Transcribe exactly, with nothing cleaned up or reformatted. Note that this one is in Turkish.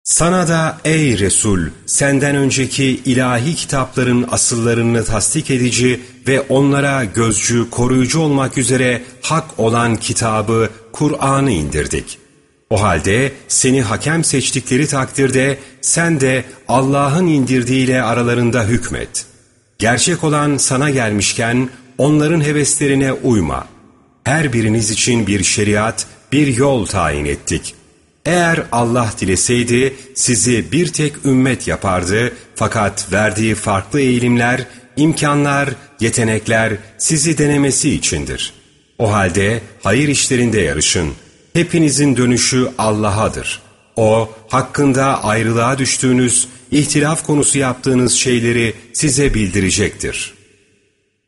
Sana da ey Resul, senden önceki ilahi kitapların asıllarını tasdik edici ve onlara gözcü, koruyucu olmak üzere hak olan kitabı, Kur'an'ı indirdik. O halde seni hakem seçtikleri takdirde sen de Allah'ın indirdiğiyle aralarında hükmet. Gerçek olan sana gelmişken onların heveslerine uyma. Her biriniz için bir şeriat, bir yol tayin ettik. Eğer Allah dileseydi sizi bir tek ümmet yapardı, fakat verdiği farklı eğilimler, imkanlar, yetenekler sizi denemesi içindir. O halde hayır işlerinde yarışın. Hepinizin dönüşü Allah'adır. O, hakkında ayrılığa düştüğünüz, ihtilaf konusu yaptığınız şeyleri size bildirecektir.